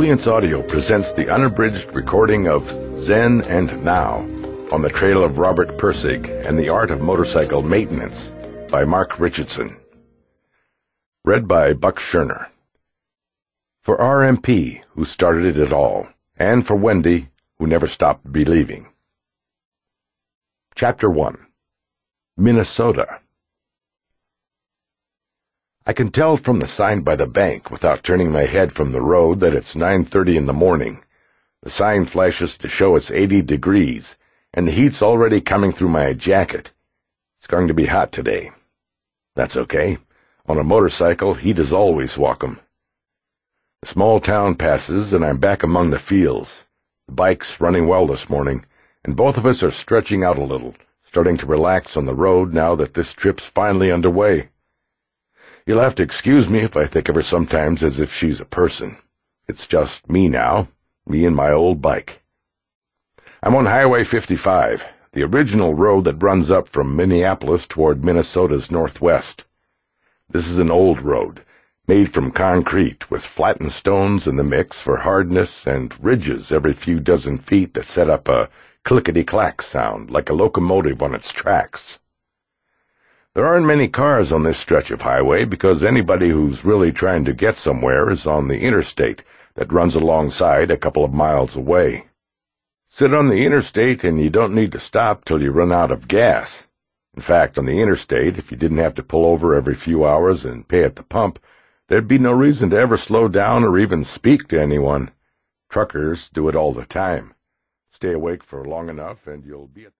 Brilliance Audio presents the unabridged recording of Zen and Now on the Trail of Robert Pirsig and the Art of Motorcycle Maintenance by Mark Richardson. Read by Buck Scherner. For RMP, who started it all, and for Wendy, who never stopped believing. Chapter 1. Minnesota. I can tell from the sign by the bank without turning my head from the road that it's 9:30 in the morning. The sign flashes to show it's 80 degrees, and the heat's already coming through my jacket. It's going to be hot today. That's okay. On a motorcycle, heat is always welcome. The small town passes, and I'm back among the fields. The bike's running well this morning, and both of us are stretching out a little, starting to relax on the road now that this trip's finally underway. You'll have to excuse me if I think of her sometimes as if she's a person. It's just me now, me and my old bike. I'm on Highway 55, the original road that runs up from Minneapolis toward Minnesota's northwest. This is an old road, made from concrete, with flattened stones in the mix for hardness and ridges every few dozen feet that set up a clickety-clack sound like a locomotive on its tracks. There aren't many cars on this stretch of highway because anybody who's really trying to get somewhere is on the interstate that runs alongside a couple of miles away. Sit on the interstate and you don't need to stop till you run out of gas. In fact, on the interstate, if you didn't have to pull over every few hours and pay at the pump, there'd be no reason to ever slow down or even speak to anyone. Truckers do it all the time. Stay awake for long enough and you'll be at